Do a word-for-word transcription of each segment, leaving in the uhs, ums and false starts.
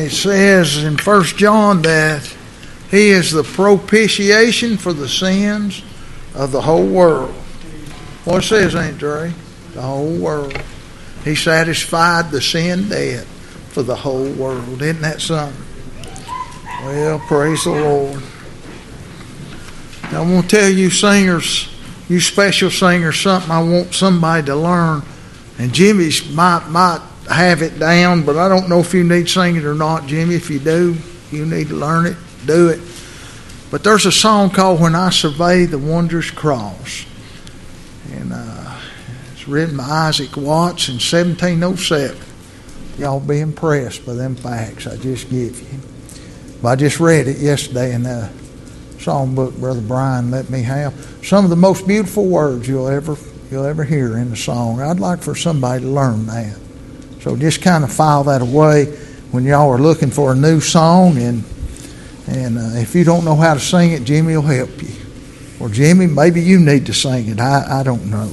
It says in First John that He is the propitiation for the sins of the whole world. What it says, ain't it, Dre? The whole world. He satisfied the sin debt for the whole world. Isn't that something? Well, praise the Lord. I want to tell you singers, you special singers, something I want somebody to learn. And Jimmy's might, might have it down, but I don't know if you need to sing it or not, Jimmy. If you do, you need to learn it, do it. But there's a song called When I Survey the Wondrous Cross. And uh, it's written by Isaac Watts in seventeen oh seven. Y'all be impressed by them facts I just give you. But I just read it yesterday in the songbook Brother Brian let me have. Some of the most beautiful words you'll ever you'll ever hear in the song. I'd like for somebody to learn that. So just kind of file that away when y'all are looking for a new song. And and uh, if you don't know how to sing it, Jimmy will help you. Or Jimmy, maybe you need to sing it. I, I don't know.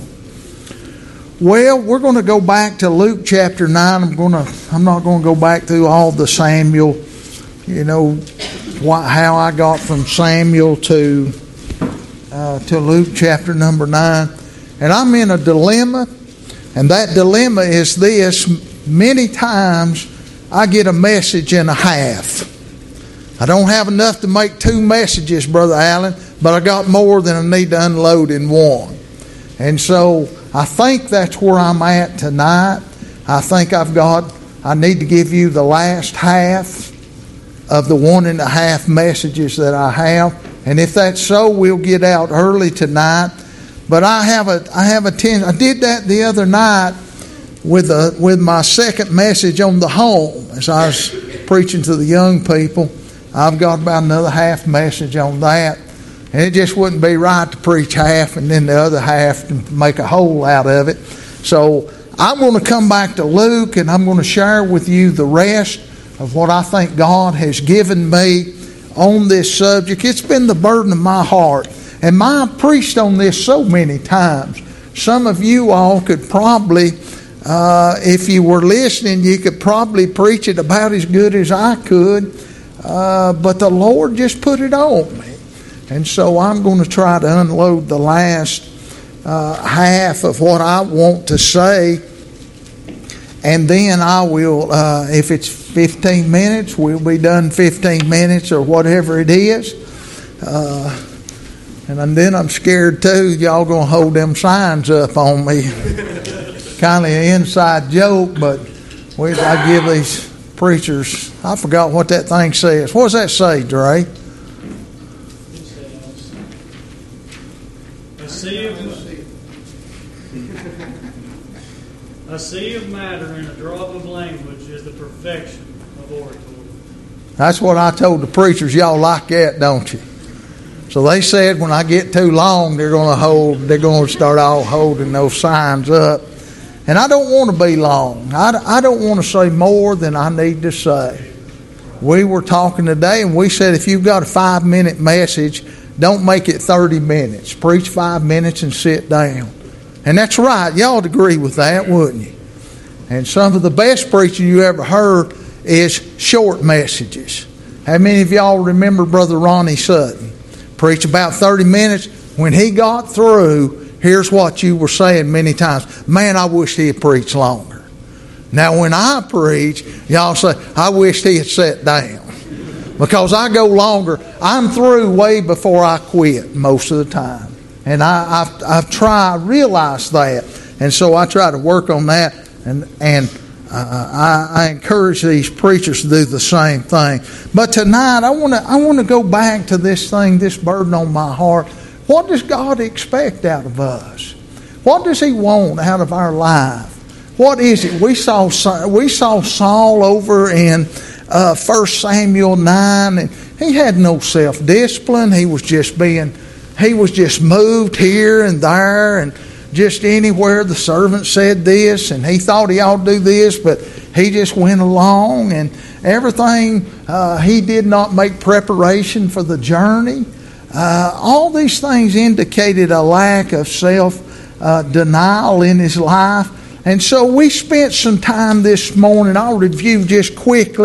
Well, we're going to go back to Luke chapter nine. I'm going to. I'm not going to go back through all the Samuel. You know what, how I got from Samuel to uh, to Luke chapter number nine, and I'm in a dilemma. And that dilemma is this: many times I get a message and a half. I don't have enough to make two messages, Brother Allen, but I got more than I need to unload in one. And so I think that's where I'm at tonight. I think I've got, I need to give you the last half of the one and a half messages that I have. And if that's so, we'll get out early tonight. But I have a, I have a ten, I did that the other night with a, with my second message on the home. As I was preaching to the young people, I've got about another half message on that. And it just wouldn't be right to preach half and then the other half to make a whole out of it. So I'm going to come back to Luke, and I'm going to share with you the rest of what I think God has given me on this subject. It's been the burden of my heart. And my, I've preached on this so many times. Some of you all could probably, uh, if you were listening, you could probably preach it about as good as I could. Uh, but the Lord just put it on me. And so I'm going to try to unload the last uh, half of what I want to say. And then I will, uh, if it's fifteen minutes, we'll be done fifteen minutes or whatever it is. Uh, and then I'm scared too, y'all going to hold them signs up on me. Kind of an inside joke, but we, I give these preachers, I forgot what that thing says. What does that say, Dre? A sea of, a sea of matter in a drop of language is the perfection of oratory. That's what I told the preachers. Y'all like that, don't you? So they said when I get too long, they're going to hold. They're going to start all holding those signs up. And I don't want to be long. I, I don't want to say more than I need to say. We were talking today, and we said if you've got a five-minute message, don't make it thirty minutes. Preach five minutes and sit down. And that's right. Y'all would agree with that, wouldn't you? And some of the best preaching you ever heard is short messages. How many of y'all remember Brother Ronnie Sutton? Preach about thirty minutes. When he got through, here's what you were saying many times. Man, I wish he had preached longer. Now, when I preach, y'all say, I wish he had sat down. Because I go longer. I'm through way before I quit most of the time. And I, I've, I've tried, realized that. And so I try to work on that. And, and uh, I, I encourage these preachers to do the same thing. But tonight, I want to I want to go back to this thing, this burden on my heart. What does God expect out of us? What does He want out of our life? What is it? We saw we saw Saul over in uh, First Samuel nine, and he had no self-discipline. He was just being, he was just moved here and there, and just anywhere the servant said this, and he thought he ought to do this, but he just went along, and everything. Uh, he did not make preparation for the journey. Uh, all these things indicated a lack of self-denial uh, in his life. And so we spent some time this morning. I'll review just quickly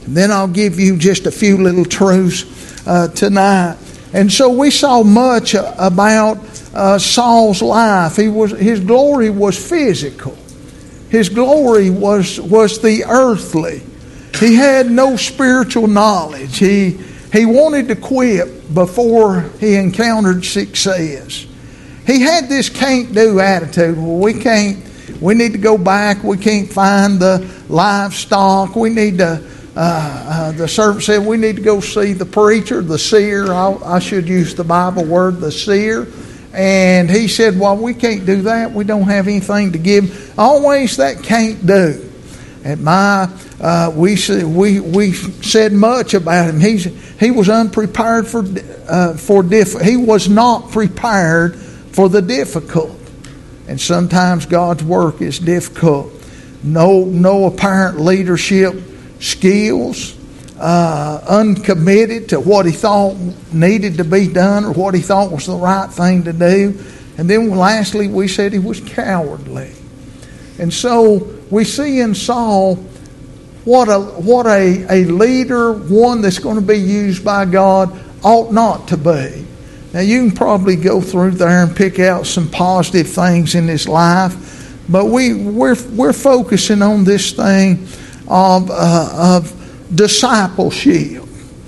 And then I'll give you just a few little truths uh, tonight. And so we saw much about uh, Saul's life. He was his glory was physical. His glory was was the earthly. He had no spiritual knowledge. He he wanted to quit before he encountered success. He had this can't-do attitude. Well, we can't. We need to go back. We can't find the livestock. We need to. Uh, uh, the servant said, we need to go see the preacher, the seer. I'll, I should use the Bible word, the seer. And he said, well, we can't do that. We don't have anything to give. Always that can't do. At my, uh, we we we said much about him. He's he was unprepared for uh, for diff. He was not prepared for the difficult. And sometimes God's work is difficult. No no apparent leadership skills, uh, uncommitted to what he thought needed to be done or what he thought was the right thing to do. And then lastly, we said he was cowardly. And so we see in Saul what a what a, a leader, one that's going to be used by God, ought not to be. Now you can probably go through there and pick out some positive things in his life, but we we're we're focusing on this thing of uh, of discipleship.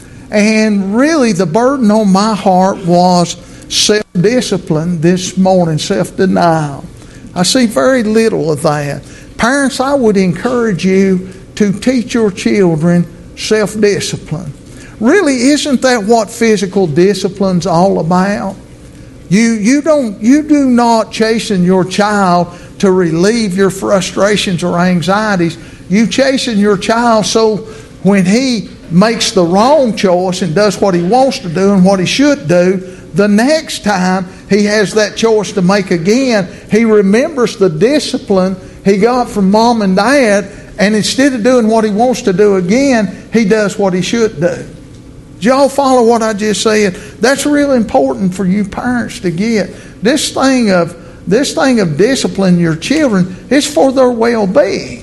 And really the burden on my heart was self-discipline this morning, self-denial. I see very little of that. Parents, I would encourage you to teach your children self-discipline. Really, isn't that what physical discipline's all about? You you don't you do not chasten your child to relieve your frustrations or anxieties. You chasten your child so when he makes the wrong choice and does what he wants to do and what he should do, the next time he has that choice to make again, he remembers the discipline he got from mom and dad, and instead of doing what he wants to do again, he does what he should do. Do y'all follow what I just said? That's really important for you parents to get. This thing of this thing of disciplining your children is for their well-being.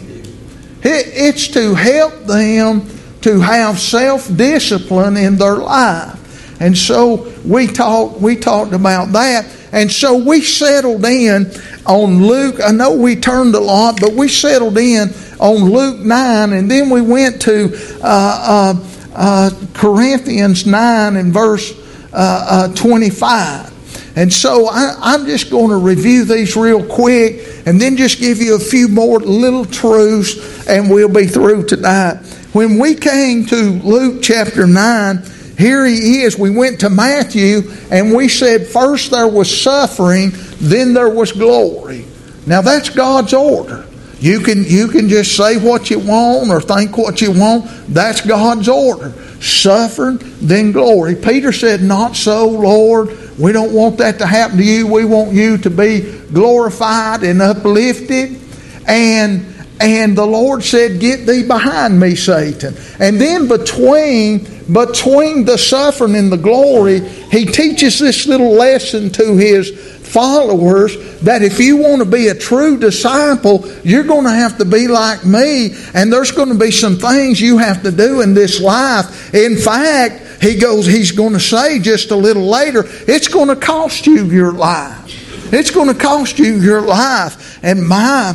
It's to help them to have self-discipline in their life. And so we talked we talked about that. And so we settled in on Luke. I know we turned a lot, but we settled in on Luke nine, and then we went to uh, uh, uh, Corinthians nine and verse uh, uh, twenty-five. And so I, I'm just going to review these real quick and then just give you a few more little truths, and we'll be through tonight. When we came to Luke chapter nine, here he is. We went to Matthew and we said first there was suffering, then there was glory. Now that's God's order. You can you can just say what you want or think what you want. That's God's order. Suffering, then glory. Peter said, not so, Lord. We don't want that to happen to you. We want you to be glorified and uplifted. And And the Lord said, get thee behind me, Satan. And then between, between the suffering and the glory, he teaches this little lesson to his followers that if you want to be a true disciple, you're going to have to be like me. And there's going to be some things you have to do in this life. In fact, he goes, he's going to say just a little later, it's going to cost you your life. It's going to cost you your life. And my...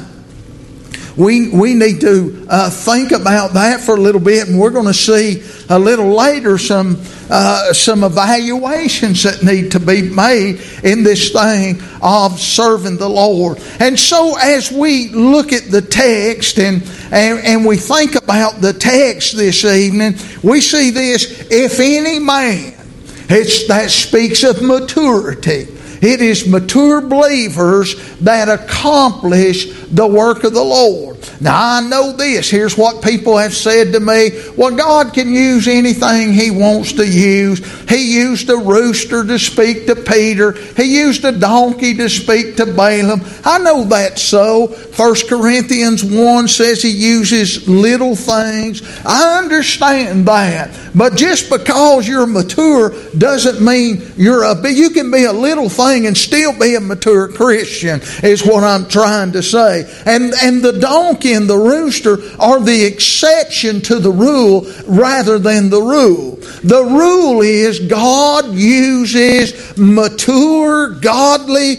We we need to uh, think about that for a little bit, and we're going to see a little later some uh, some evaluations that need to be made in this thing of serving the Lord. And so as we look at the text and, and, and we think about the text this evening, we see this, if any man, it's, that speaks of maturity. It is mature believers that accomplish the work of the Lord. Now I know this. Here's what people have said to me. Well, God can use anything He wants to use. He used a rooster to speak to Peter. He used a donkey to speak to Balaam. I know that's so. First Corinthians one says He uses little things. I understand that. But just because you're mature doesn't mean you're a... You can be a little thing and still be a mature Christian, is what I'm trying to say. day. And, and the donkey and the rooster are the exception to the rule rather than the rule. The rule is God uses mature, godly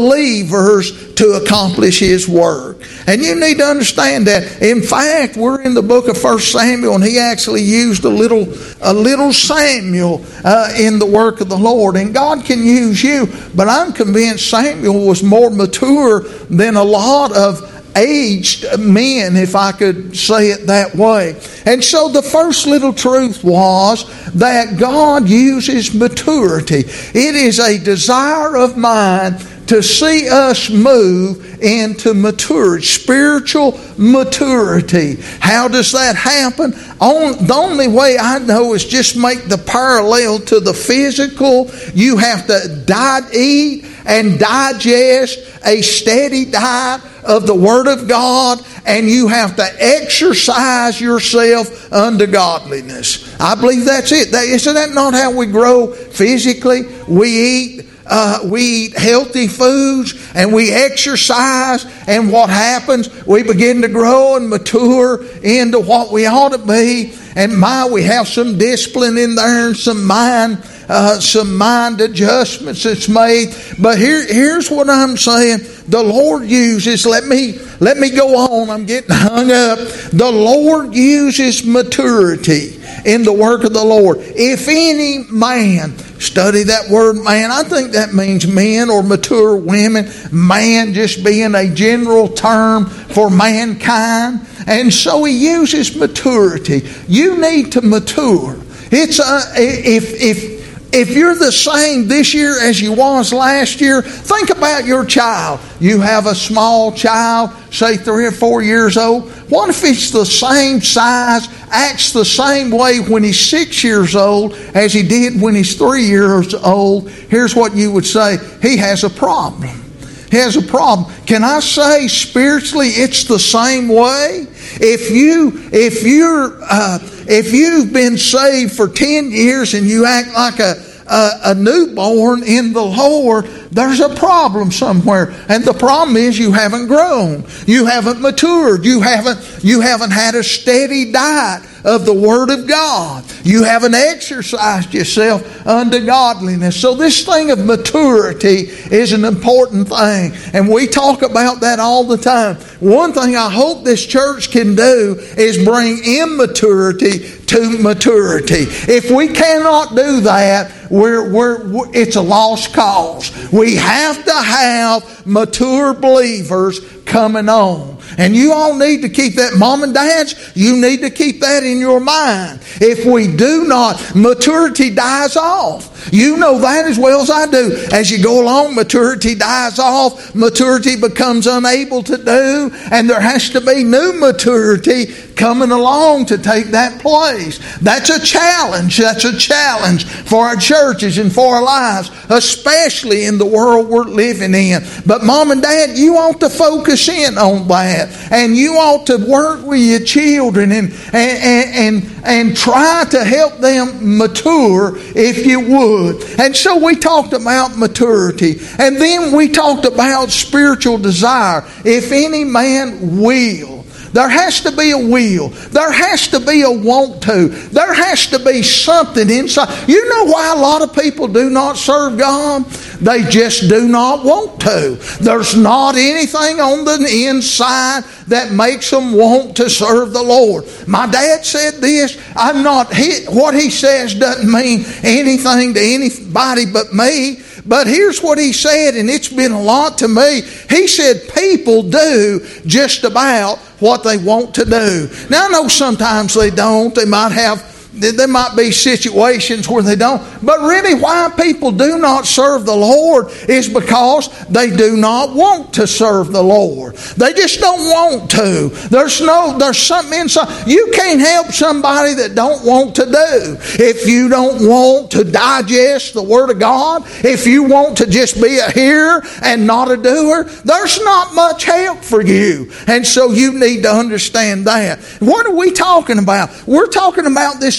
believers to accomplish His work. And you need to understand that. In fact, we're in the book of First Samuel, and he actually used a little a little Samuel uh, in the work of the Lord. And God can use you, but I'm convinced Samuel was more mature than a lot of aged men, if I could say it that way. And so the first little truth was that God uses maturity. It is a desire of mine to see us move into maturity, spiritual maturity. How does that happen? On, the only way I know is just make the parallel to the physical. You have to diet, eat and digest a steady diet of the Word of God, and you have to exercise yourself unto godliness. I believe that's it. That, isn't that not how we grow physically? We eat Uh, we eat healthy foods and we exercise, and what happens? We begin to grow and mature into what we ought to be. And my, we have some discipline in there and some mind, uh, some mind adjustments that's made. But here, here's what I'm saying: the Lord uses. Let me let me go on. I'm getting hung up. The Lord uses maturity in the work of the Lord. If any man, study that word man. I think that means men or mature women. Man just being a general term for mankind. And so he uses maturity. You need to mature. It's a, if if if you're the same this year as you was last year, think about your child. You have a small child, say three or four years old. What if he's the same size, acts the same way when he's six years old as he did when he's three years old? Here's what you would say: he has a problem. He has a problem. Can I say spiritually it's the same way? If you if you're uh, if you've been saved for ten years and you act like a A, a newborn in the Lord, there's a problem somewhere. And the problem is you haven't grown. You haven't matured. You haven't, you haven't had a steady diet of the Word of God. You haven't exercised yourself unto godliness. So this thing of maturity is an important thing. And we talk about that all the time. One thing I hope this church can do is bring immaturity to maturity. If we cannot do that, we're, we're, we're, it's a lost cause. We have to have mature believers coming on. And you all need to keep that. Mom and dads, you need to keep that in your mind. If we do not, maturity dies off. You know that as well as I do. As you go along, maturity dies off. Maturity becomes unable to do. And there has to be new maturity coming along to take that place. That's a challenge. That's a challenge for our churches and for our lives, especially in the world we're living in. But mom and dad, you ought to focus in on that. And you ought to work with your children and, and, and, and try to help them mature if you would. And so we talked about maturity. And then we talked about spiritual desire. If any man will. There has to be a will. There has to be a want to. There has to be something inside. You know why a lot of people do not serve God? They just do not want to. There's not anything on the inside that makes them want to serve the Lord. My dad said this. I'm not. He, what he says doesn't mean anything to anybody but me. But here's what he said, and it's been a lot to me. He said people do just about what they want to do. Now I know sometimes they don't. They might have, there might be situations where they don't. But really why people do not serve the Lord is because they do not want to serve the Lord. They just don't want to. There's no, there's something inside. You can't help somebody that don't want to do. If you don't want to digest the Word of God, if you want to just be a hearer and not a doer, there's not much help for you. And so you need to understand that. What are we talking about? We're talking about this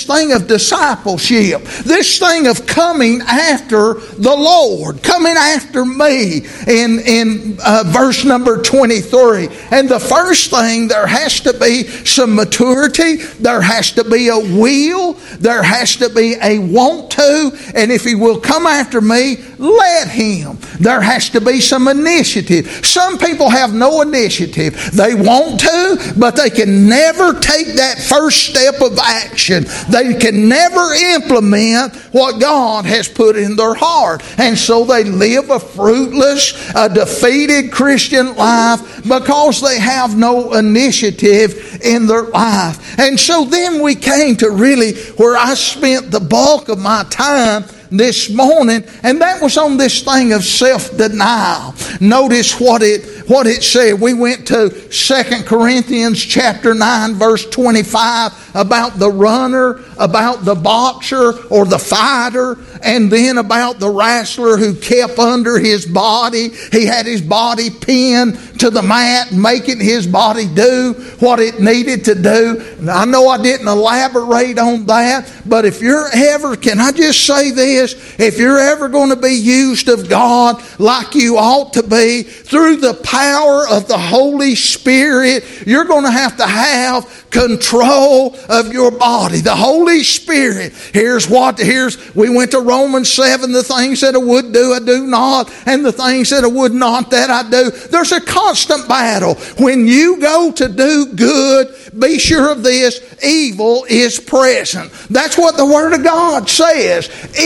this thing of discipleship, this thing of coming after the Lord, coming after me in, in uh, verse number twenty-three. And the first thing, there has to be some maturity, there has to be a will, there has to be a want to, and if he will come after me, let him. There has to be some initiative. Some people have no initiative. They want to, but they can never take that first step of action. They can never implement what God has put in their heart. And so they live a fruitless, a defeated Christian life because they have no initiative in their life. And so then we came to really where I spent the bulk of my time this morning, and that was on this thing of self-denial. Notice what it what it said. We went to Second Corinthians chapter nine, verse twenty-five, about the runner, about the boxer or the fighter, and then about the wrestler who kept under his body. He had his body pinned to the mat, making his body do what it needed to do. Now, I know I didn't elaborate on that, but if you're ever, can I just say this? If you're ever going to be used of God like you ought to be, through the power of the Holy Spirit, you're going to have to have control of your body. The Holy Spirit. Here's what, here's, we went to Romans seven, the things that I would do, I do not, and the things that I would not, that I do. There's a constant battle. When you go to do good, be sure of this, evil is present. That's what the Word of God says.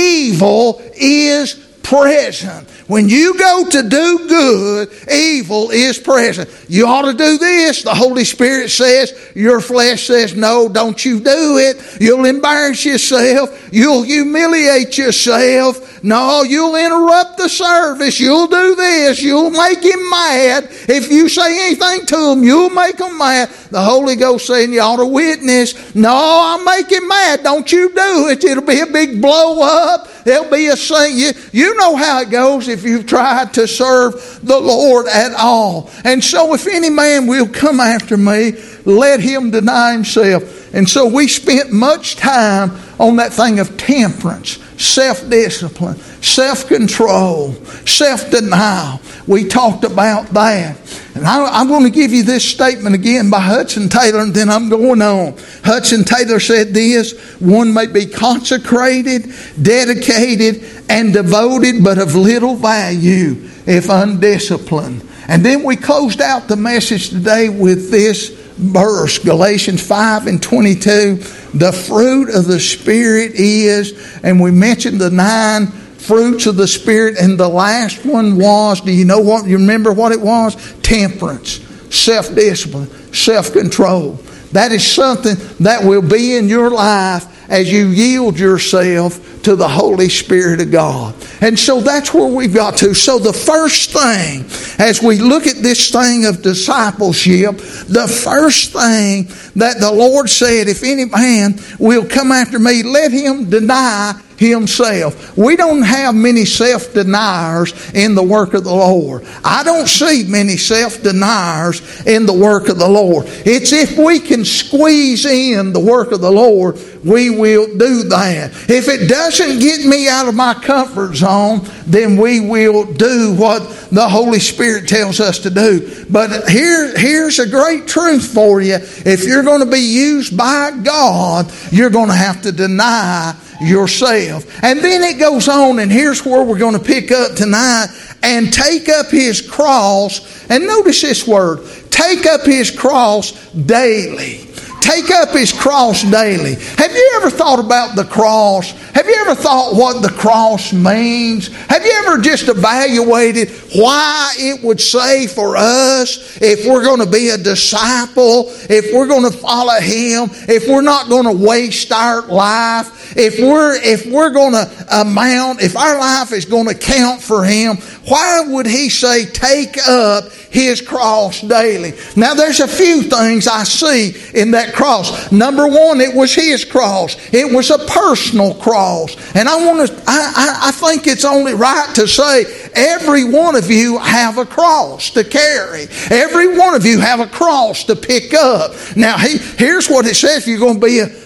Evil is present. When you go to do good, evil is present. You ought to do this. The Holy Spirit says, your flesh says, no, don't you do it. You'll embarrass yourself. You'll humiliate yourself. No, you'll interrupt the service. You'll do this. You'll make him mad. If you say anything to him, you'll make him mad. The Holy Ghost saying you ought to witness. No, I'll make him mad. Don't you do it. It'll be a big blow up. There'll be a saying. You, you know how it goes if you've tried to serve the Lord at all. And so if any man will come after me, let him deny himself. And so we spent much time on that thing of temperance, self-discipline, self-control, self-denial. We talked about that. And I, I'm going to give you this statement again by Hudson Taylor, and then I'm going on. Hudson Taylor said this: one may be consecrated, dedicated, and devoted, but of little value if undisciplined. And then we closed out the message today with this verse, Galatians five and twenty-two. The fruit of the Spirit is, and we mentioned the nine fruits of the Spirit, and the last one was, do you know what, you remember what it was? Temperance, self-discipline, self-control. That is something that will be in your life as you yield yourself to the Holy Spirit of God. And so that's where we've got to. So the first thing, as we look at this thing of discipleship, the first thing that the Lord said, if any man will come after me, let him deny himself. We don't have many self-deniers in the work of the Lord. I don't see many self-deniers in the work of the Lord. It's if we can squeeze in the work of the Lord, we will do that. If it doesn't get me out of my comfort zone, then we will do what the Holy Spirit tells us to do. But here, here's a great truth for you. If you're going to be used by God, you're going to have to deny yourself. And then it goes on, and here's where we're going to pick up tonight. And take up his cross. And notice this word. Take up his cross daily. Take up his cross daily. Have you ever thought about the cross? Have you ever thought what the cross means? Have you ever just evaluated why it would say for us, if we're going to be a disciple, if we're going to follow him, if we're not going to waste our life, if we're if we're going to amount, if our life is going to count for him, why would he say take up his cross daily? Now there's a few things I see in that cross. Number one, it was his cross. It was a personal cross. And I want to I, I, I think it's only right to say every one of you have a cross to carry. Every one of you have a cross to pick up. Now he, here's what it says: if you're going to be a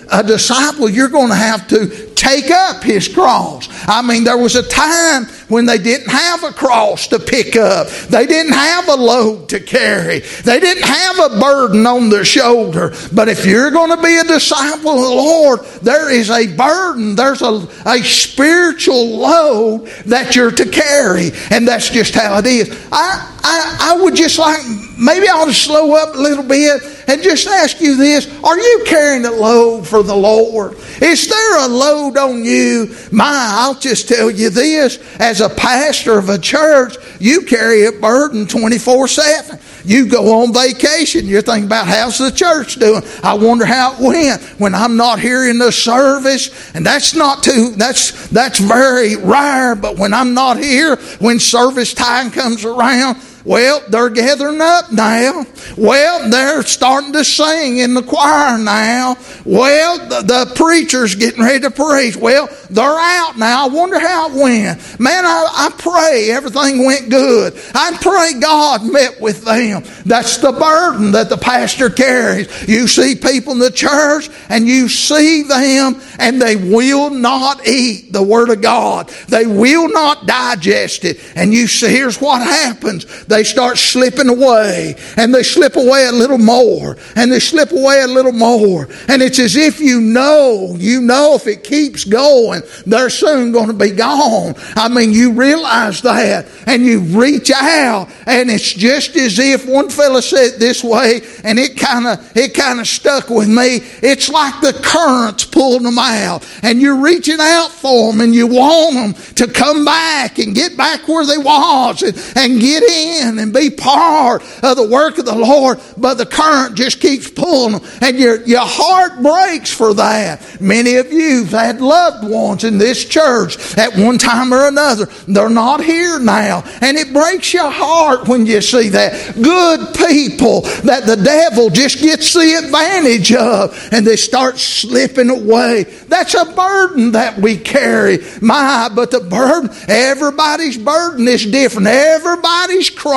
a disciple, you're going to have to take up his cross. I mean, there was a time when they didn't have a cross to pick up. They didn't have a load to carry. They didn't have a burden on their shoulder. But if you're going to be a disciple of the Lord, there is a burden. There's a, a spiritual load that you're to carry. And that's just how it is. I, I, I would just like, maybe I ought to slow up a little bit and just ask you this. Are you carrying a load for the Lord? Is there a load on you? My, I'll just tell you this. As a pastor of a church, you carry a burden twenty-four seven. You go on vacation, you're thinking about how's the church doing? I wonder how it went when I'm not here in the service. And that's not too, that's, that's very rare. But when I'm not here, when service time comes around, well, they're gathering up now. Well, they're starting to sing in the choir now. Well, the, the preacher's getting ready to preach. Well, they're out now. I wonder how it went. Man, I, I pray everything went good. I pray God met with them. That's the burden that the pastor carries. You see people in the church and you see them and they will not eat the Word of God. They will not digest it. And you see, here's what happens. They start slipping away, and they slip away a little more, and they slip away a little more. And it's as if you know, you know if it keeps going, they're soon going to be gone. I mean, you realize that, and you reach out, and it's just as if, one fella said it this way, and it kind of it kind of stuck with me. It's like the current's pulling them out, and you're reaching out for them, and you want them to come back and get back where they was, and, and get in and be part of the work of the Lord, but the current just keeps pulling them, and your, your heart breaks for that. Many of you have had loved ones in this church at one time or another. They're not here now, and it breaks your heart when you see that. Good people that the devil just gets the advantage of, and they start slipping away. That's a burden that we carry. My, but the burden, everybody's burden is different. Everybody's cross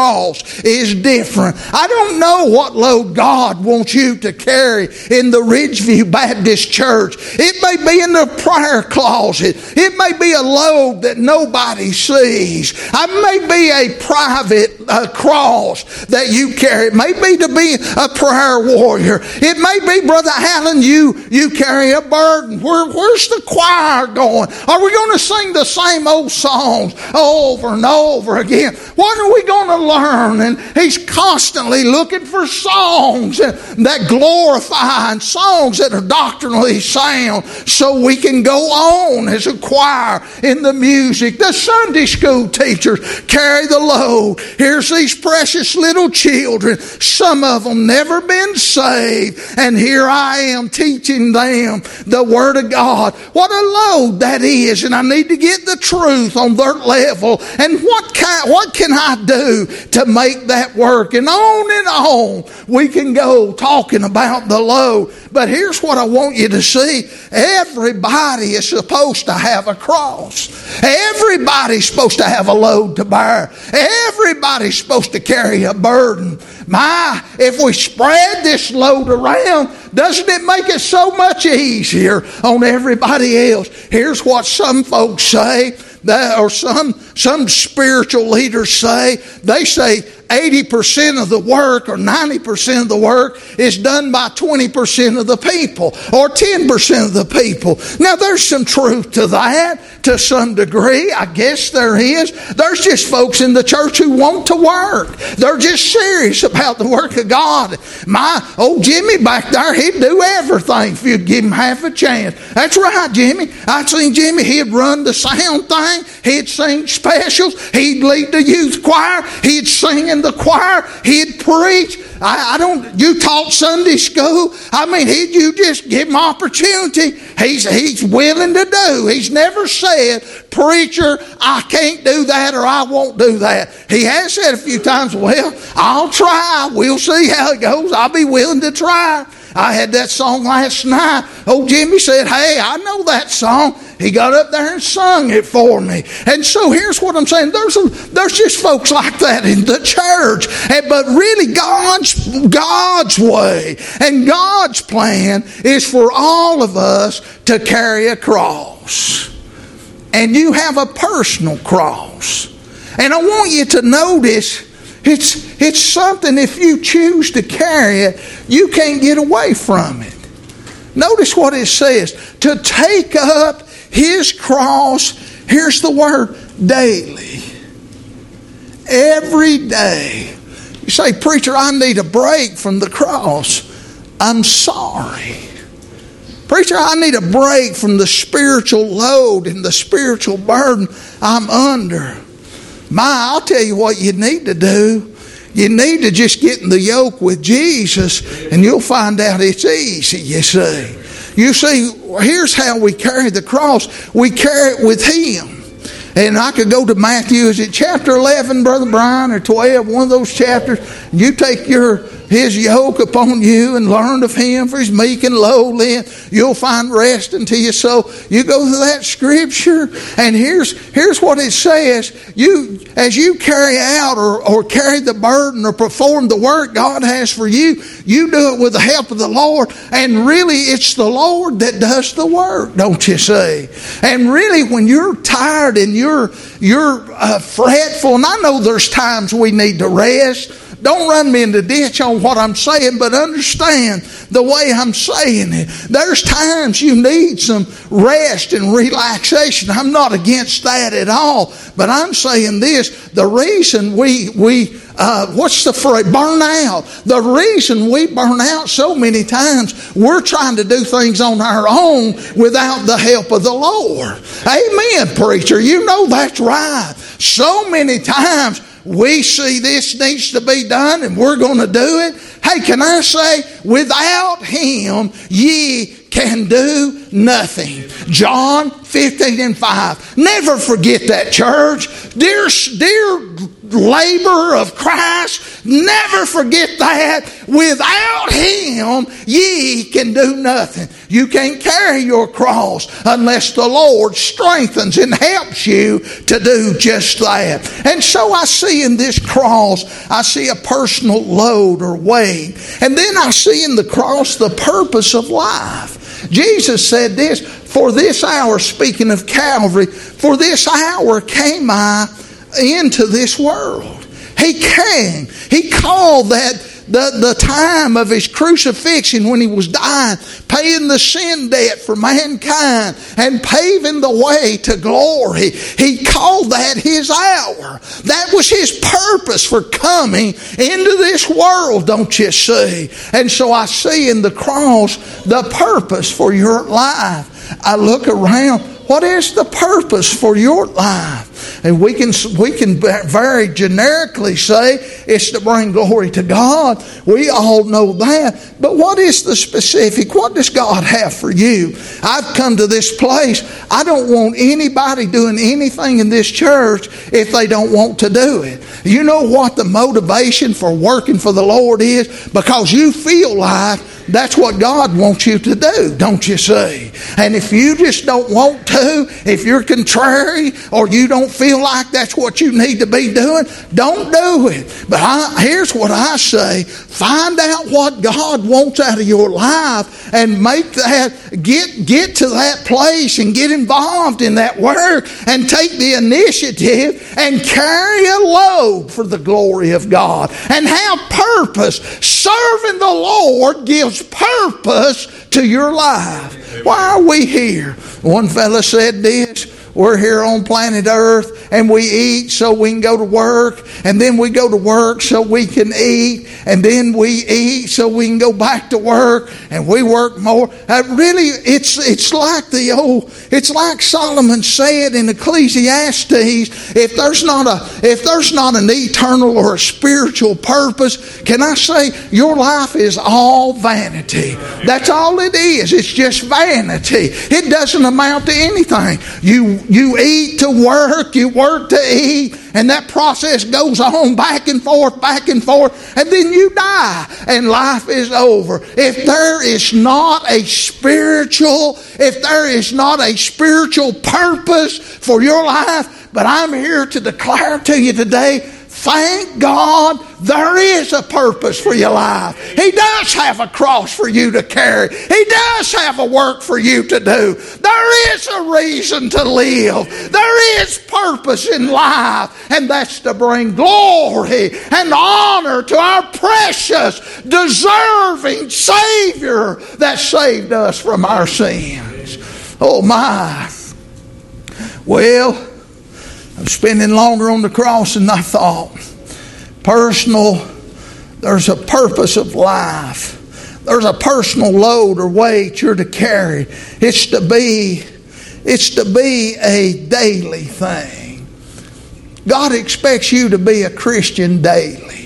is different. I don't know what load God wants you to carry in the Ridgeview Baptist Church. It may be in the prayer closet. It may be a load that nobody sees. It may be a private uh, cross that you carry. It may be to be a prayer warrior. It may be, Brother Allen, you, you carry a burden. Where, where's the choir going? Are we going to sing the same old songs over and over again? What are we going to learn? And he's constantly looking for songs that glorify and songs that are doctrinally sound, so we can go on as a choir in the music. The Sunday school teachers carry the load. Here's these precious little children, some of them never been saved, and here I am teaching them the Word of God. What a load that is, and I need to get the truth on their level. And what can, what can I do to make that work? And on and on we can go talking about the load. But here's what I want you to see. Everybody is supposed to have a cross. Everybody's supposed to have a load to bear. Everybody's supposed to carry a burden. My, if we spread this load around, doesn't it make it so much easier on everybody else? Here's what some folks say, that, or some, some spiritual leaders say. They say eighty percent of the work or ninety percent of the work is done by twenty percent of the people or ten percent of the people. Now, there's some truth to that to some degree. I guess there is. There's just folks in the church who want to work. They're just serious about the work of God. My old Jimmy back there, he'd do everything if you'd give him half a chance. That's right, Jimmy. I'd seen Jimmy. He'd run the sound thing. He'd sing specials. He'd lead the youth choir. He'd sing in the choir. He'd preach. I, I don't. You taught Sunday school. I mean, he, you just give him opportunity. He's he's willing to do. He's never said, "Preacher, I can't do that," or "I won't do that." He has said a few times, "Well, I'll try. We'll see how it goes. I'll be willing to try." I had that song last night. Old Jimmy said, hey, I know that song. He got up there and sung it for me. And so here's what I'm saying. There's a, there's just folks like that in the church. And, but really God's, God's way and God's plan is for all of us to carry a cross. And you have a personal cross. And I want you to notice it's, it's something, if you choose to carry it, you can't get away from it. Notice what it says. To take up His cross, here's the word, daily. Every day. You say, preacher, I need a break from the cross. I'm sorry. Preacher, I need a break from the spiritual load and the spiritual burden I'm under. My, I'll tell you what you need to do. You need to just get in the yoke with Jesus and you'll find out it's easy, you see. You see, here's how we carry the cross. We carry it with Him. And I could go to Matthew, is it chapter eleven, Brother Brian, or twelve, one of those chapters. You take your His yoke upon you and learn of Him, for He's meek and lowly, and you'll find rest unto your soul. You go to that scripture, and here's here's what it says. You, as you carry out or, or carry the burden or perform the work God has for you, you do it with the help of the Lord. And really, it's the Lord that does the work, don't you see? And really, when you're tired and you're you're uh, fretful, and I know there's times we need to rest. Don't run me in the ditch on what I'm saying, but understand the way I'm saying it. There's times you need some rest and relaxation. I'm not against that at all. But I'm saying this, the reason we, we uh, what's the phrase, burn out. The reason we burn out so many times, we're trying to do things on our own without the help of the Lord. Amen, preacher. You know that's right. So many times, we see this needs to be done and we're going to do it. Hey, can I say, without Him, ye can do nothing. John fifteen and five. Never forget that, church. Dear, dear laborer of Christ, never forget that. Without Him, ye can do nothing. You can't carry your cross unless the Lord strengthens and helps you to do just that. And so I see in this cross, I see a personal load or weight. And then I see in the cross the purpose of life. Jesus said this, for this hour, speaking of Calvary, for this hour came I into this world. He came. He called that the, the time of His crucifixion when He was dying, paying the sin debt for mankind and paving the way to glory. He called that His hour. That was His purpose for coming into this world, don't you see? And so I see in the cross the purpose for your life. I look around, what is the purpose for your life? And we can we can very generically say it's to bring glory to God. We all know that. But what is the specific? What does God have for you? I've come to this place. I don't want anybody doing anything in this church if they don't want to do it. You know what the motivation for working for the Lord is? Because you feel like that's what God wants you to do, don't you see? And if you just don't want to, if you're contrary or you don't feel like that's what you need to be doing, don't do it. But I, here's what I say. Find out what God wants out of your life and make that, get, get to that place and get involved in that work and take the initiative and carry a load for the glory of God and have purpose. Serving the Lord gives purpose to your life. Why are we here? One fella said this, we're here on planet Earth and we eat so we can go to work, and then we go to work so we can eat, and then we eat so we can go back to work, and we work more. Uh, really, it's it's like the old, it's like Solomon said in Ecclesiastes, if there's not a if there's not an eternal or a spiritual purpose, can I say your life is all vanity. That's all it is. It's just vanity. It doesn't amount to anything. You you eat to work, you work work to eat, and that process goes on back and forth, back and forth, and then you die, and life is over. If there is not a spiritual, if there is not a spiritual purpose for your life, but I'm here to declare to you today, thank God there is a purpose for your life. He does have a cross for you to carry. He does have a work for you to do. There is a reason to live. There is purpose in life, and that's to bring glory and honor to our precious, deserving Savior that saved us from our sins. Oh my. Well, I'm spending longer on the cross than I thought. Personal, there's a purpose of life. There's a personal load or weight you're to carry. It's to be, it's to be a daily thing. God expects you to be a Christian daily.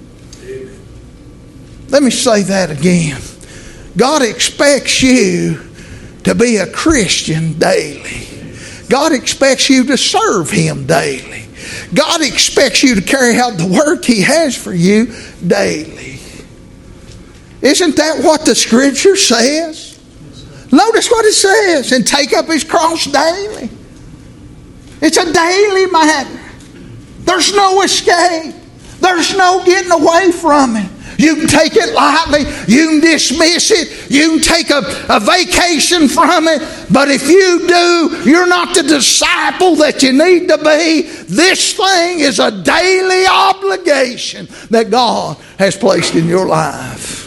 Let me say that again. God expects you to be a Christian daily. God expects you to serve Him daily. God expects you to carry out the work He has for you daily. Isn't that what the Scripture says? Notice what it says. And take up His cross daily. It's a daily matter. There's no escape. There's no getting away from it. You can take it lightly. You can dismiss it. You can take a, a vacation from it. But if you do, you're not the disciple that you need to be. This thing is a daily obligation that God has placed in your life.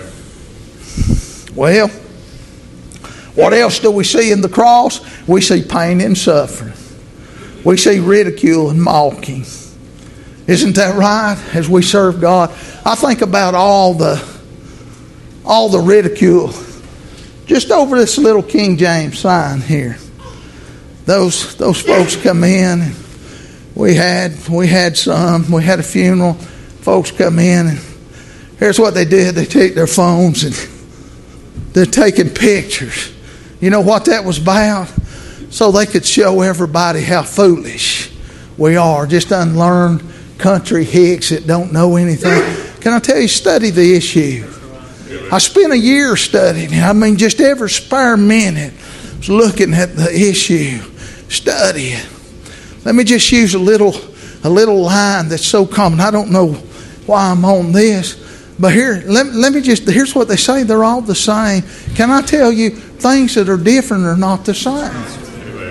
Well, what else do we see in the cross? We see pain and suffering. We see ridicule and mocking. Isn't that right? As we serve God, I think about all the all the ridicule just over this little King James sign here. Those those folks come in, and we had we had some. We had a funeral. Folks come in, and here's what they did: they take their phones and they're taking pictures. You know what that was about? So they could show everybody how foolish we are, just unlearned country hicks that don't know anything. Can I tell you, study the issue. I spent a year studying it. I mean, just every spare minute I was looking at the issue. Study it. Let me just use a little a little line that's so common. I don't know why I'm on this, but here, let, let me just, here's what they say. They're all the same. Can I tell you, things that are different are not the same.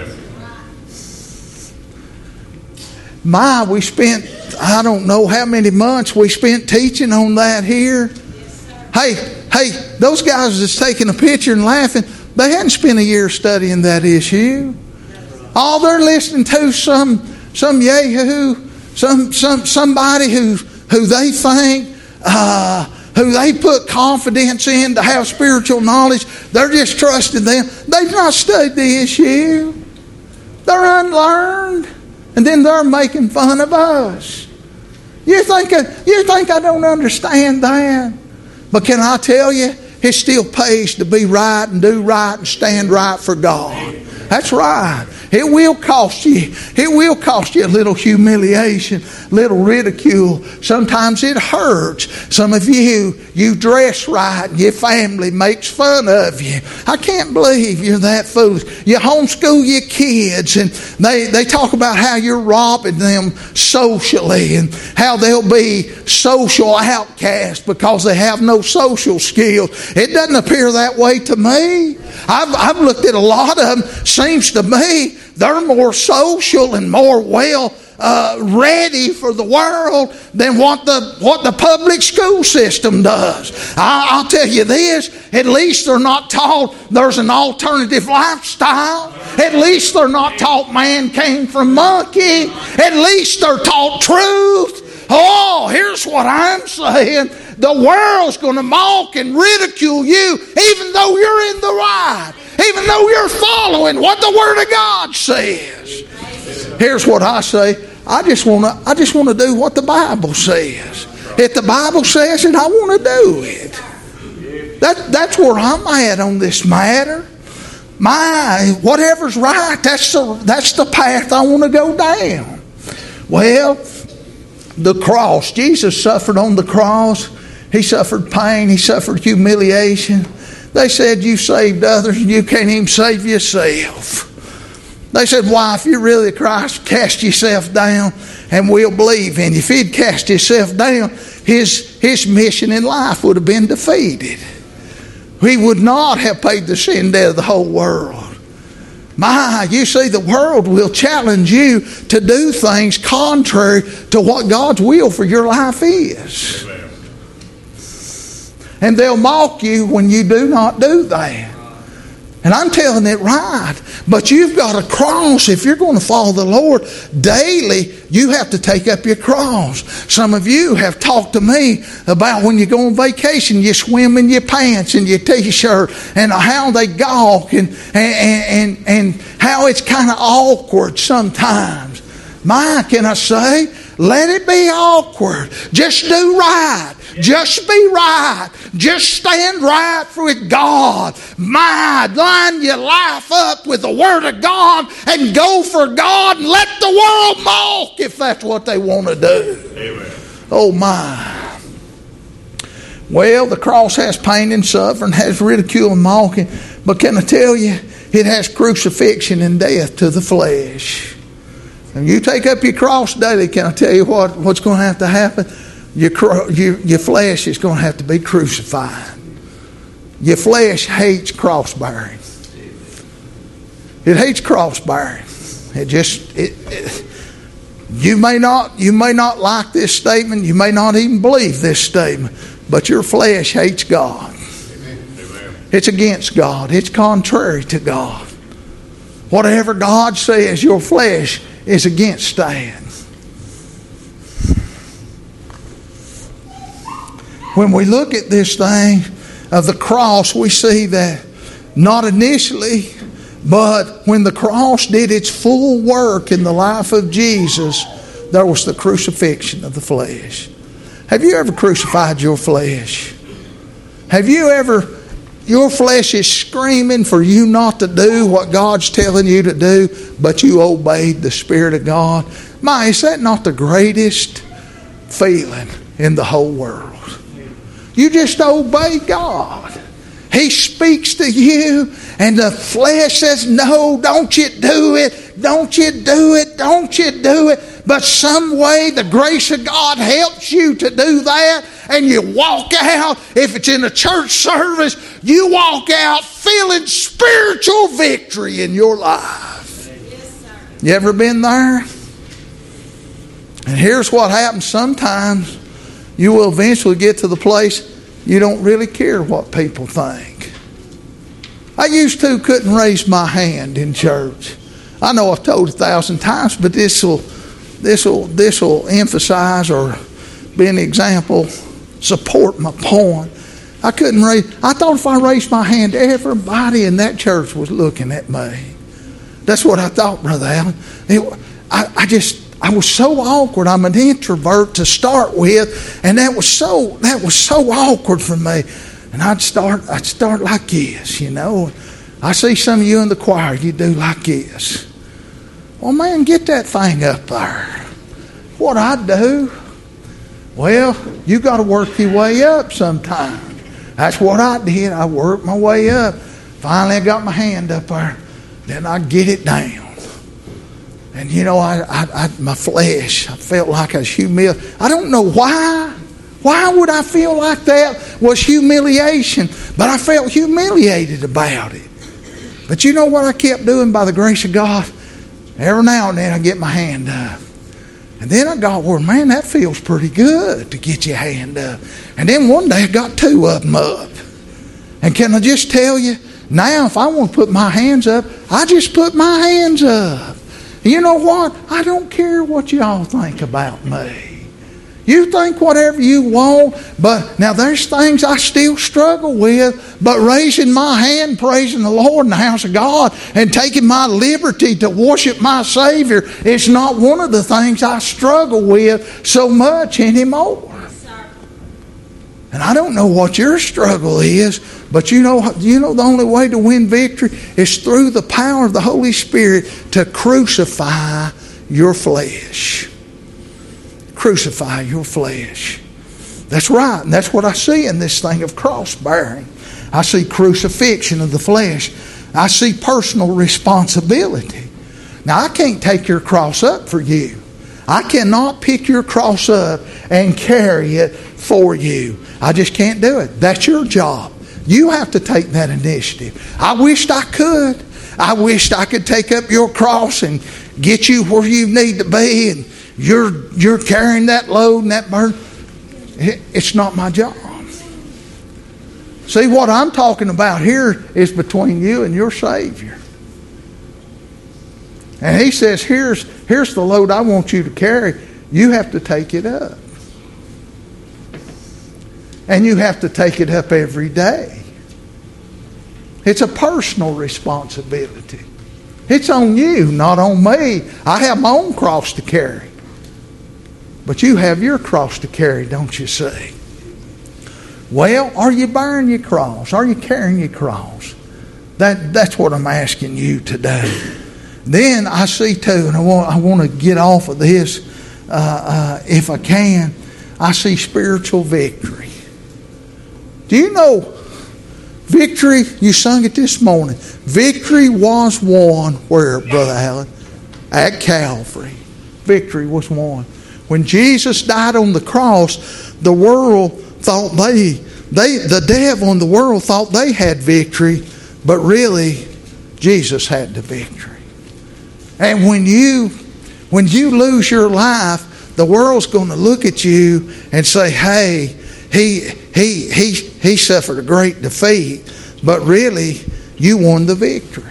My, we spent, I don't know how many months we spent teaching on that here. Hey, hey, those guys that's taking a picture and laughing, they hadn't spent a year studying that issue. All they're listening to some some yahoo, some some somebody who who they think, uh, who they put confidence in to have spiritual knowledge. They're just trusting them. They've not studied the issue. They're unlearned. And then they're making fun of us. You think I, you think I don't understand that? But can I tell you, it still pays to be right and do right and stand right for God. That's right. It will cost you. It will cost you a little humiliation, little ridicule. Sometimes it hurts. Some of you, you dress right and your family makes fun of you. I can't believe you're that foolish. You homeschool your kids and they, they talk about how you're robbing them socially and how they'll be social outcasts because they have no social skills. It doesn't appear that way to me. I've, I've looked at a lot of them. Seems to me they're more social and more well uh, ready for the world than what the what the public school system does. I, I'll tell you this: at least they're not taught there's an alternative lifestyle. At least they're not taught man came from monkey. At least they're taught truth. Oh, here's what I'm saying. The world's going to mock and ridicule you even though you're in the right. Even though you're following what the Word of God says. Here's what I say. I just want to I just want to do what the Bible says. If the Bible says it, I want to do it. That, that's where I'm at on this matter. My, whatever's right, that's the, that's the path I want to go down. Well, the cross. Jesus suffered on the cross. He suffered pain. He suffered humiliation. They said, you saved others and you can't even save yourself. They said, why, if you're really Christ, cast yourself down and we'll believe in you. If he'd cast himself down, his, his mission in life would have been defeated. He would not have paid the sin debt of the whole world. My, you see, the world will challenge you to do things contrary to what God's will for your life is. Amen. And they'll mock you when you do not do that. And I'm telling it right. But you've got a cross. If you're going to follow the Lord daily, you have to take up your cross. Some of you have talked to me about when you go on vacation, you swim in your pants and your t-shirt, and how they gawk, and, and, and, and how it's kind of awkward sometimes. My, can I say, let it be awkward. Just do right. Just be right. Just stand right with God. My, line your life up with the Word of God and go for God and let the world mock if that's what they want to do. Amen. Oh my. Well, the cross has pain and suffering, has ridicule and mocking, but can I tell you, it has crucifixion and death to the flesh. And you take up your cross daily, can I tell you what, what's going to have to happen? Your, your, your flesh is going to have to be crucified. Your flesh hates cross bearing. It hates cross bearing. It just it, it, you may not you may not like this statement. You may not even believe this statement. But your flesh hates God. Amen. It's against God. It's contrary to God. Whatever God says, your flesh is against that. When we look at this thing of the cross, we see that not initially, but when the cross did its full work in the life of Jesus, there was the crucifixion of the flesh. Have you ever crucified your flesh? Have you ever, your flesh is screaming for you not to do what God's telling you to do, but you obeyed the Spirit of God? My, is that not the greatest feeling in the whole world? You just obey God. He speaks to you and the flesh says, no, don't you do it. Don't you do it. Don't you do it. But some way the grace of God helps you to do that, and you walk out. If it's in a church service, you walk out feeling spiritual victory in your life. Yes, sir. You ever been there? And here's what happens sometimes. You will eventually get to the place you don't really care what people think. I used to couldn't raise my hand in church. I know I've told a thousand times, but this will this will this will emphasize or be an example, support my point. I couldn't raise. I thought if I raised my hand, everybody in that church was looking at me. That's what I thought, Brother Allen. It, I, I just. I was so awkward. I'm an introvert to start with, and that was so that was so awkward for me. And I'd start I'd start like this, you know. I see some of you in the choir, you do like this. Well, man, get that thing up there. What I do? Well, you got to work your way up sometime. That's what I did. I worked my way up. Finally, I got my hand up there. Then I get it down. And you know, I, I, I, my flesh, I felt like I was humiliated. I don't know why. Why would I feel like that was humiliation? But I felt humiliated about it. But you know what I kept doing by the grace of God? Every now and then I get my hand up. And then I got, well, man, that feels pretty good to get your hand up. And then one day I got two of them up. And can I just tell you, now if I want to put my hands up, I just put my hands up. You know what? I don't care what y'all think about me. You think whatever you want, but now there's things I still struggle with, but raising my hand, praising the Lord in the house of God, and taking my liberty to worship my Savior, it's not one of the things I struggle with so much anymore. Yes, sir. And I don't know what your struggle is, but you know, you know the only way to win victory is through the power of the Holy Spirit to crucify your flesh. Crucify your flesh. That's right, and that's what I see in this thing of cross-bearing. I see crucifixion of the flesh. I see personal responsibility. Now, I can't take your cross up for you. I cannot pick your cross up and carry it for you. I just can't do it. That's your job. You have to take that initiative. I wished I could. I wished I could take up your cross and get you where you need to be, and you're you're carrying that load and that burden. It's not my job. See, what I'm talking about here is between you and your Savior. And He says, here's, here's the load I want you to carry. You have to take it up. And you have to take it up every day. It's a personal responsibility. It's on you, not on me. I have my own cross to carry. But you have your cross to carry, don't you see? Well, are you bearing your cross? Are you carrying your cross? That, that's what I'm asking you today. Then I see too, and I want, I want to get off of this uh, uh, if I can. I see spiritual victory. Do you know victory? You sung it this morning. Victory was won where, Brother Allen? At Calvary. Victory was won. When Jesus died on the cross, the world thought they, they, the devil and the world thought they had victory, but really, Jesus had the victory. And when you, when you lose your life, the world's going to look at you and say, "Hey, he, he, he, he suffered a great defeat," but really, you won the victory.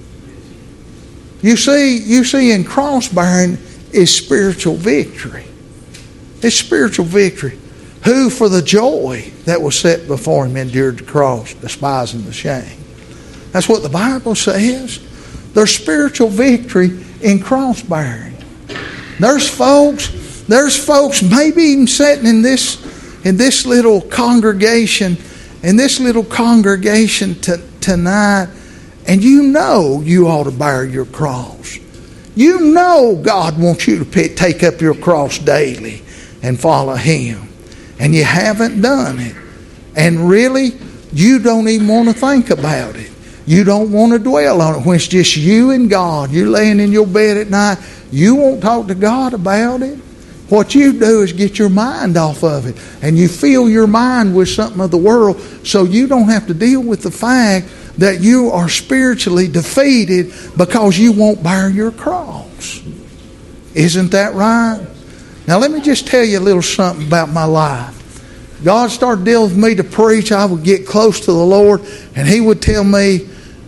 You see, you see, in cross-bearing is spiritual victory. It's spiritual victory. Who for the joy that was set before him endured the cross, despising the shame. That's what the Bible says. There's spiritual victory in cross-bearing. There's folks, there's folks maybe even sitting in this in this little congregation, in this little congregation t- tonight, and you know you ought to bear your cross. You know God wants you to pick, take up your cross daily and follow Him. And you haven't done it. And really, you don't even want to think about it. You don't want to dwell on it. When it's just you and God, you're laying in your bed at night, you won't talk to God about it. What you do is get your mind off of it. And you fill your mind with something of the world so you don't have to deal with the fact that you are spiritually defeated because you won't bear your cross. Isn't that right? Now let me just tell you a little something about my life. God started dealing with me to preach. I would get close to the Lord, and He would tell me,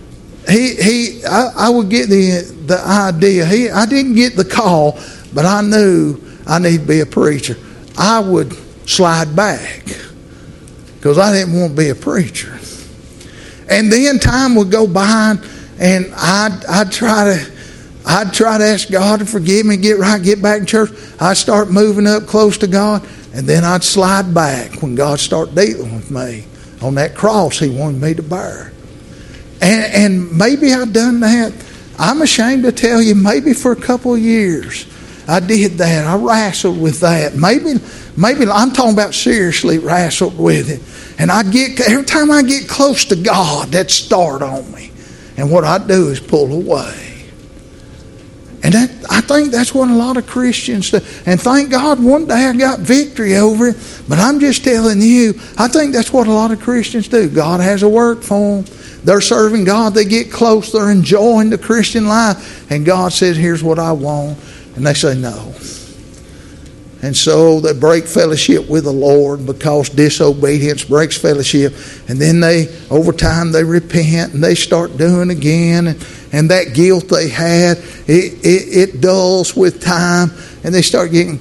He He I, I would get the the idea. He I didn't get the call, but I knew I need to be a preacher. I would slide back because I didn't want to be a preacher. And then time would go by, and I'd I'd try to. I'd try to ask God to forgive me, get right, get back in church. I'd start moving up close to God, and then I'd slide back when God started dealing with me on that cross He wanted me to bear. And, and maybe I've done that. I'm ashamed to tell you, maybe for a couple of years, I did that. I wrestled with that. Maybe, maybe I'm talking about seriously wrestled with it. And I get every time I get close to God, that start on me. And what I do is pull away. And that, I think that's what a lot of Christians do. And thank God one day I got victory over it. But I'm just telling you, I think that's what a lot of Christians do. God has a work for them. They're serving God. They get close. They're enjoying the Christian life. And God says, "Here's what I want." And they say no. And so they break fellowship with the Lord because disobedience breaks fellowship. And then they, over time, they repent and they start doing again. And, and that guilt they had, it, it, it dulls with time. And they start getting...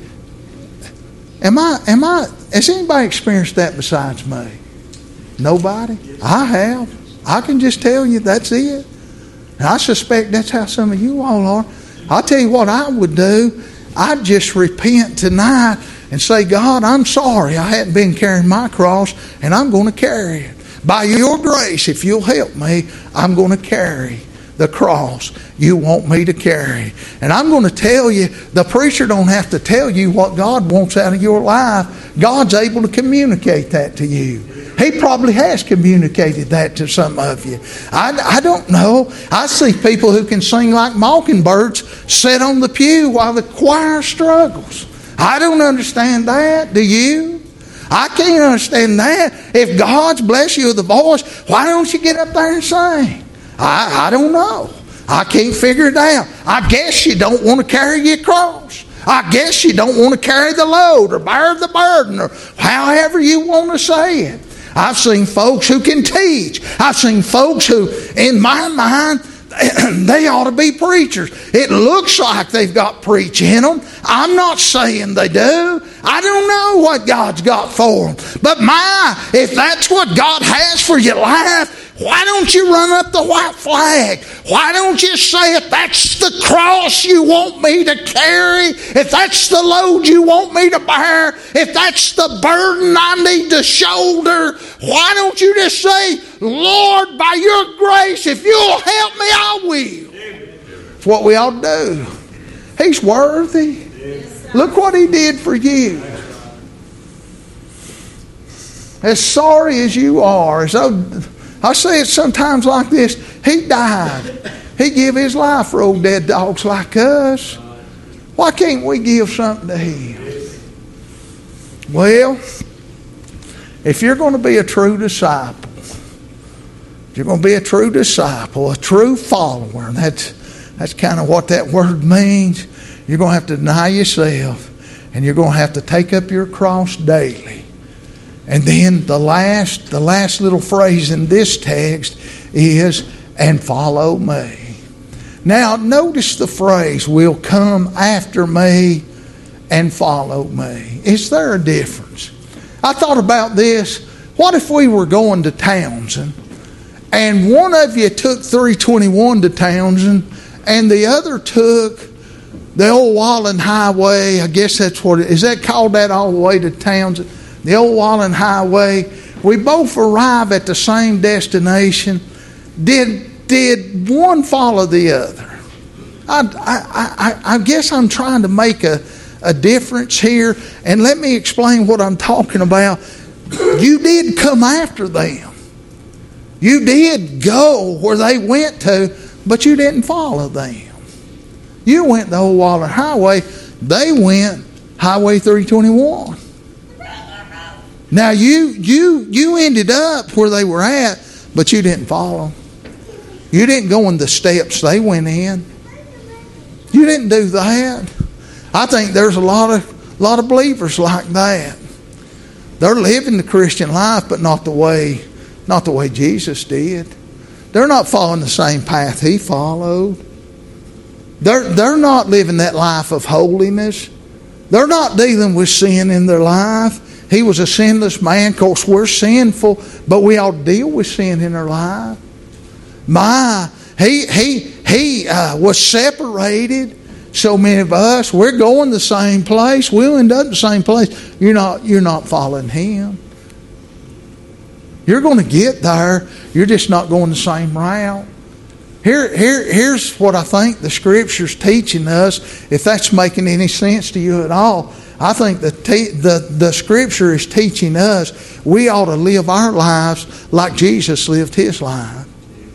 Am I, am I, has anybody experienced that besides me? Nobody? I have. I can just tell you that's it. And I suspect that's how some of you all are. I'll tell you what I would do. I'd just repent tonight and say, God, I'm sorry I hadn't been carrying my cross, and I'm going to carry it. By your grace, if you'll help me, I'm going to carry the cross you want me to carry. And I'm going to tell you, the preacher don't have to tell you what God wants out of your life. God's able to communicate that to you. He probably has communicated that to some of you. I, I don't know. I see people who can sing like mockingbirds sit on the pew while the choir struggles. I don't understand that. Do you? I can't understand that. If God's blessed you with a voice, why don't you get up there and sing? I, I don't know. I can't figure it out. I guess you don't want to carry your cross. I guess you don't want to carry the load or bear the burden, or however you want to say it. I've seen folks who can teach. I've seen folks who, in my mind, they ought to be preachers. It looks like they've got preach in them. I'm not saying they do. I don't know what God's got for them. But my, if that's what God has for your life, why don't you run up the white flag? Why don't you say, if that's the cross you want me to carry, if that's the load you want me to bear, if that's the burden I need to shoulder, why don't you just say, Lord, by your grace, if you'll help me, I will. That's what we ought to do. He's worthy. Look what he did for you. As sorry as you are, as though, I say it sometimes like this. He died. He gave his life for old dead dogs like us. Why can't we give something to him? Well, if you're going to be a true disciple, if you're going to be a true disciple, a true follower, and that's, that's kind of what that word means, you're going to have to deny yourself, and you're going to have to take up your cross daily. And then the last, the last little phrase in this text is, and follow me. Now, notice the phrase, will come after me and follow me. Is there a difference? I thought about this. What if we were going to Townsend, and one of you took three twenty-one to Townsend, and the other took the old Wallen Highway? I guess that's what it is. Is that called that all the way to Townsend? The old Wallen Highway. We both arrive at the same destination. Did did one follow the other? I, I, I, I guess I'm trying to make a, a difference here. And let me explain what I'm talking about. You did come after them. You did go where they went to, but you didn't follow them. You went the old Wallen Highway. They went Highway three twenty-one. Now you you you ended up where they were at, but you didn't follow. You didn't go in the steps they went in. You didn't do that. I think there's a lot of lot of believers like that. They're living the Christian life, but not the way not the way Jesus did. They're not following the same path he followed. They're they're not living that life of holiness. They're not dealing with sin in their life. He was a sinless man. Of course, we're sinful, but we all deal with sin in our life. My, he he he uh, was separated. So many of us, we're going the same place. We'll end up the same place. You're not you're not following him. You're going to get there. You're just not going the same route. Here, here, here's what I think the Scripture's teaching us. If that's making any sense to you at all, I think the, te- the the Scripture is teaching us we ought to live our lives like Jesus lived his life.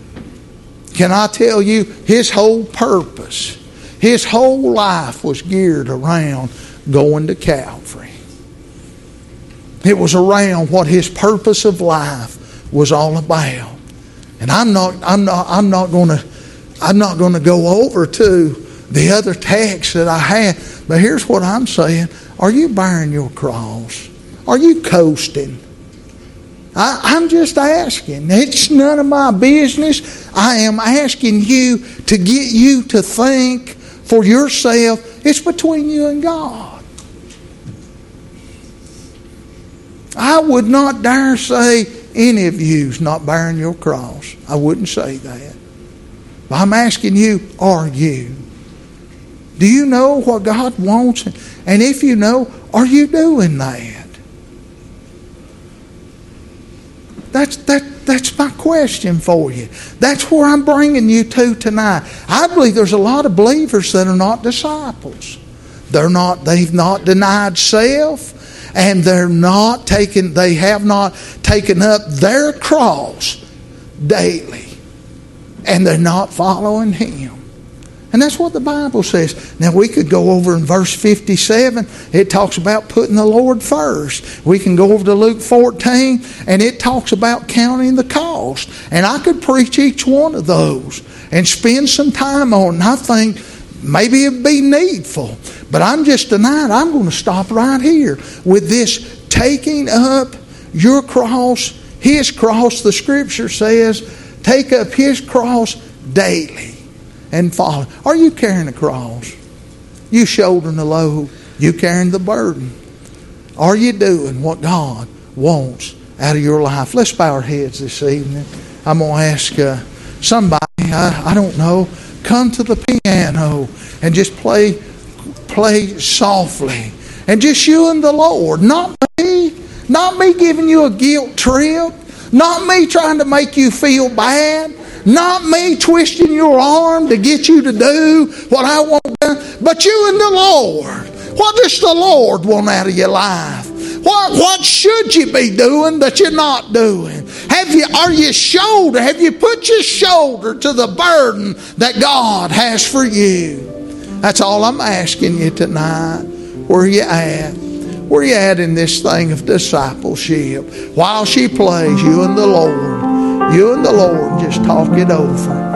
Can I tell you, his whole purpose, his whole life was geared around going to Calvary. It was around what his purpose of life was all about. And I'm not I'm not I'm not going to I'm not going to go over to the other text that I had, but here's what I'm saying. Are you bearing your cross? Are you coasting? I, I'm just asking. It's none of my business. I am asking you to get you to think for yourself. It's between you and God. I would not dare say any of you's not bearing your cross. I wouldn't say that. But I'm asking you, are you? Do you know what God wants? And if you know, are you doing that? That's that. That's my question for you. That's where I'm bringing you to tonight. I believe there's a lot of believers that are not disciples. They're not. They've not denied self, and they're not taken. They have not taken up their cross daily, and they're not following Him. And that's what the Bible says. Now, we could go over in verse fifty-seven. It talks about putting the Lord first. We can go over to Luke fourteen, and it talks about counting the cost. And I could preach each one of those and spend some time on it. And I think maybe it'd be needful. But I'm just tonight, I'm going to stop right here with this taking up your cross, His cross. The Scripture says, take up His cross daily and follow. Are you carrying a cross? You shouldering the load? You carrying the burden? Are you doing what God wants out of your life? Let's bow our heads this evening. I'm going to ask uh, somebody, I, I don't know, come to the piano and just play, play softly. And just you and the Lord. Not me. Not me giving you a guilt trip. Not me trying to make you feel bad. Not me twisting your arm to get you to do what I want done, but you and the Lord. What does the Lord want out of your life? What what should you be doing that you're not doing? Have you are you shoulder? Have you put your shoulder to the burden that God has for you? That's all I'm asking you tonight. Where you at? Where you at in this thing of discipleship? While she plays, you and the Lord. You and the Lord just talk it over.